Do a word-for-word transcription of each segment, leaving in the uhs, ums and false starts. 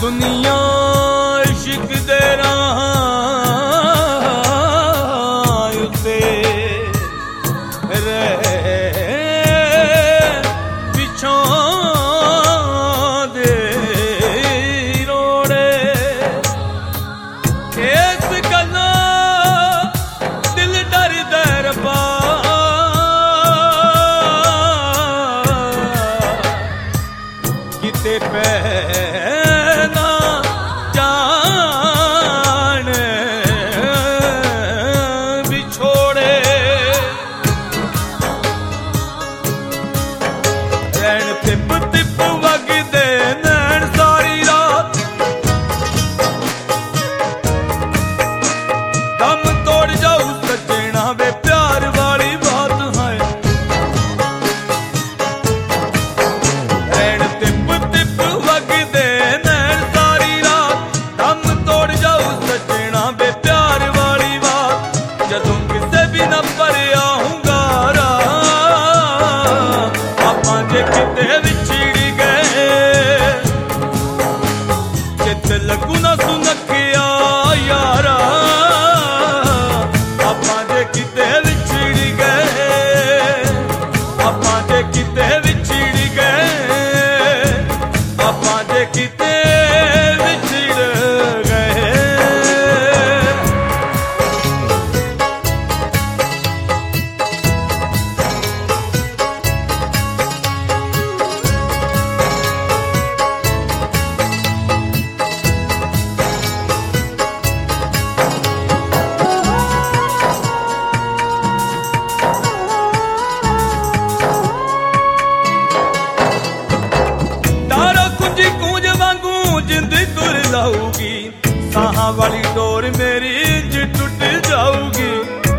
दुनिया इश्क दे राह उत्ते रह पिछों दे रोड़े इस गल्ला दिल डर दर पा किते पै तिप तिप वगदे नैन सारी रात दम तोड़ जाऊ सजना वे प्यार वाली बात है नैन तिप तिप वगदे नैन सारी रात दम तोड़ जाऊ सजना वे प्यार वाली बात जदों किसे भी न पर आऊंगा रा पापा जे किते लगू ना सुनकिया यारा आपा जे किते विछड़ गए आपा जे किते विछड़ गए आपा जे किते विछड़ गए लाऊगी साहा वाली डोर मेरी इंज टूट जाऊगी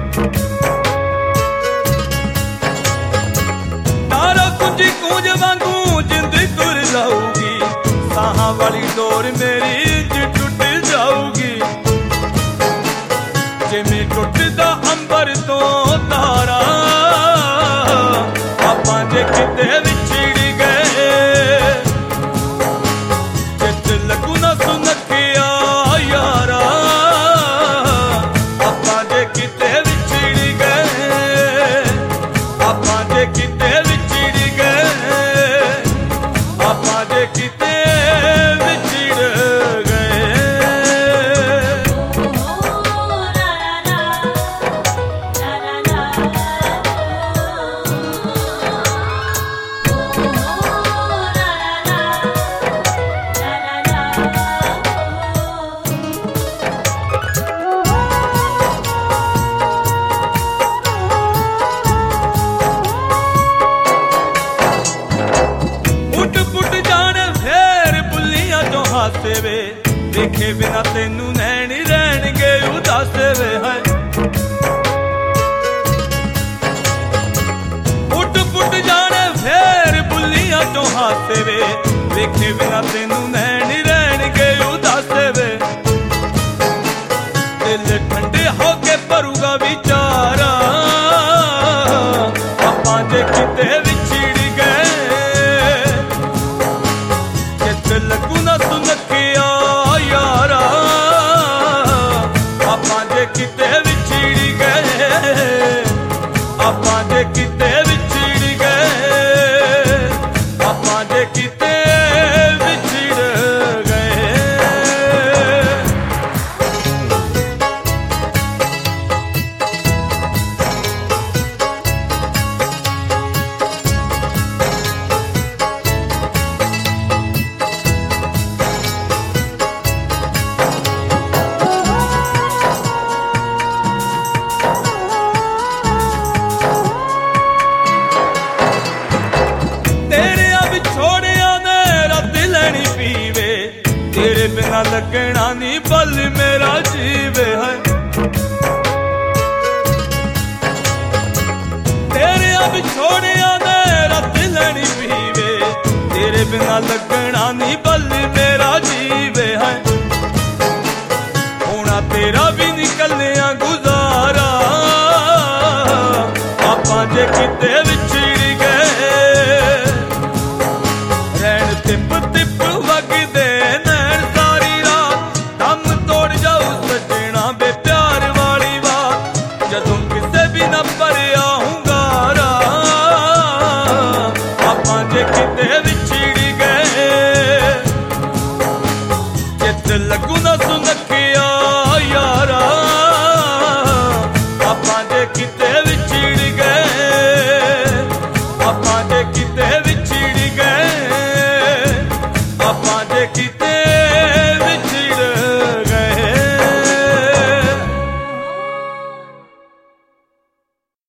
तारा कुंज कूंज वांगू जिंद तुर लाऊगी साहा वाली डोर मेरी इंज टूट जाऊगी जिमें टुटदा अंबर तो तारा आपा जे किते विछड़ गए जित लगू ना सुनकिया यारा आपा जे किते विछड़ गए आपा जे किते विछड़ गए आपा जे किते विछड़ गए वे देखे बिना तेनू नैन रहणगे उदास वे है पुट पुट जाने फेर बुलियां चो हासे वे देखे बिना तेनू नैन रहणगे उदास वे दिल ठंडे होके भरूगा विचारा आपा जे किते विछड़ गए जित लगू ना सुनकिया यारा आपा जे किते विछड़ गए आपा जे किते विछड़ गए आपा जे किते विछड़ गए बिना लगना नी बल मेरा जीवे है तेरे अब छोड़े रात लैनी पीवे तेरे बिना लगना नी बल मेरा जीवे है होना तेरा भी निकलने गुजारा आपा जे किते विछड़ गए रैन तिप तिप